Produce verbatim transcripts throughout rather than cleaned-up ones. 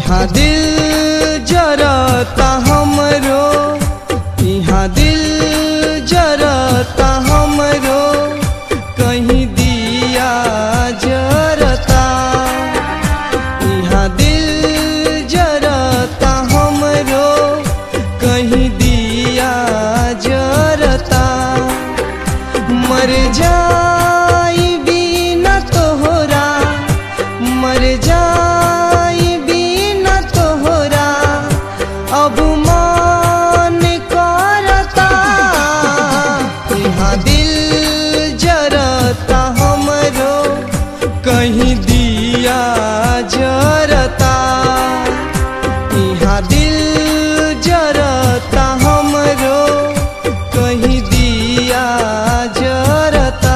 यहाँ दिल जरता हमरो, यहाँ दिल जरता हमरो, कहीं दिया जरता। यहाँ दिल जरता हमरो, कहीं दिया जरता। मर जाई बिना तोहरा, मर जाई बिना तोहरा, अब मन करता। यहाँ दिल जरता हमरो, कहीं दिया जरता। यहाँ दिल जरता हमरो, कहीं दिया जरता।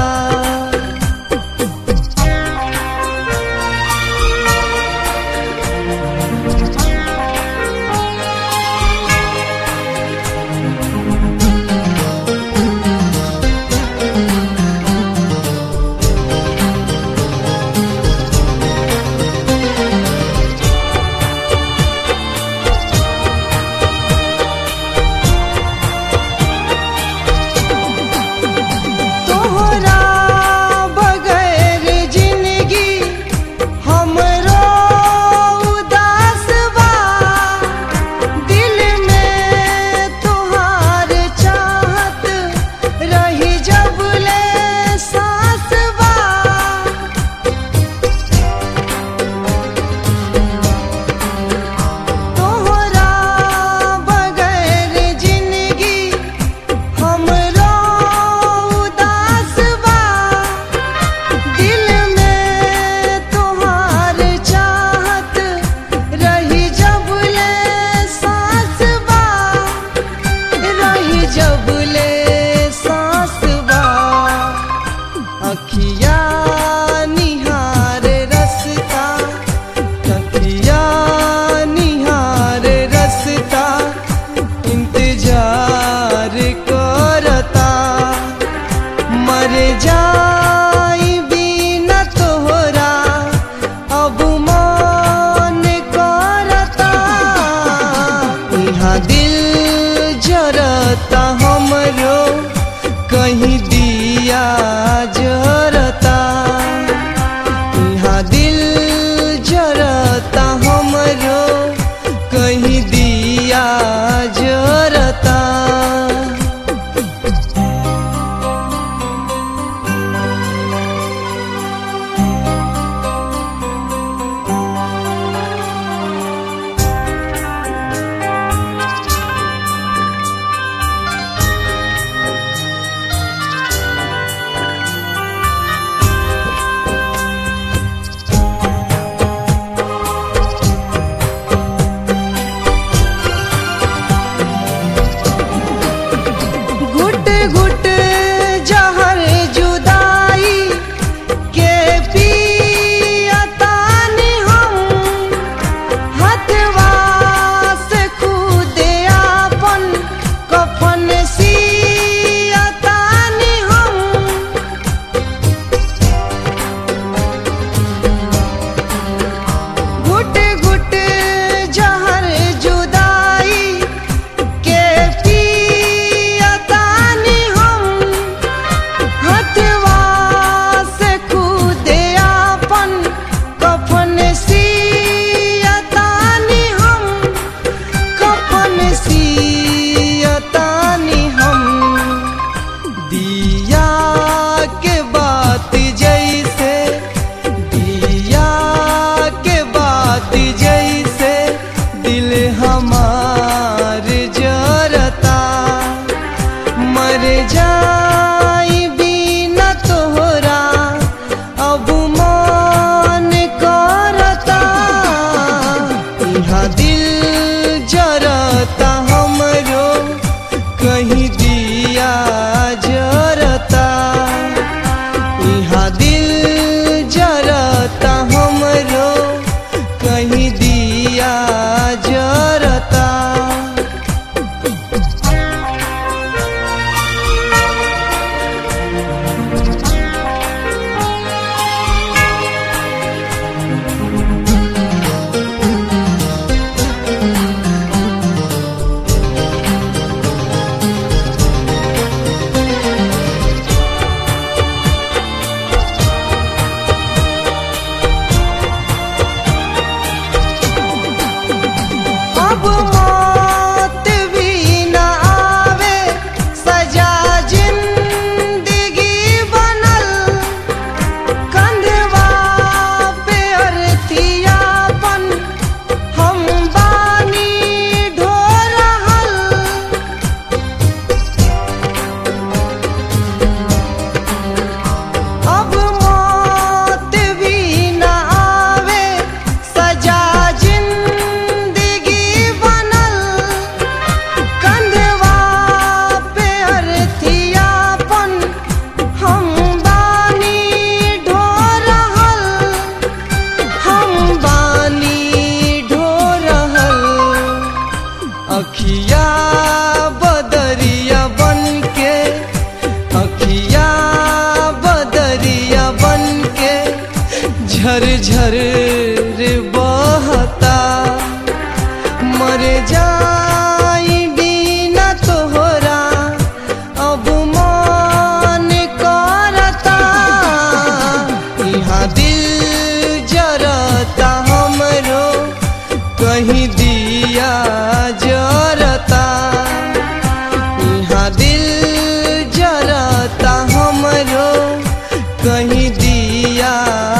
अखिया निहार रसता, अखिया निहार रसता, इंतजार करता। मर जाई बिना तोहरा, अब मन करता। यहाँ दिल जरता हमरो, कहीं दिया जरता। यहाँ दिल जरता हमरो, कहीं दिया जरता। घुट जहर जुदाई के पियतानी हम, हथवा से खुद आपन कफन सियतानी हम। घुट घुट जहर जुदाई के दिया के बात जैसे, दिया के बात जैसे, दिल हमार जरता। मर जाई बिना तोहरा, अब मन करता। यहाँ दिल जरता हमरो, कहीं दिया जरता। यहाँ दिल जरता हमरो, कहीं दिया जरता। मौत भी न आवे सजा जिंदगी बनल कंधवा पे अरथियापन हम बानी ढो रहल। अब मौत भी न आवे सजा जिंदगी बनल कंधवा पे अरथियापन हम बानी ढो रहल हम बानी ढो रहल। अखिया बदरिया बनके अखिया बदरिया बनके झरझर बहता मर जाई बिना तोहरा अब मन करता। यहाँ दिल जरता हमरो कहीं दिया जरता। यहाँ दिल जरता हमरो कहीं दिया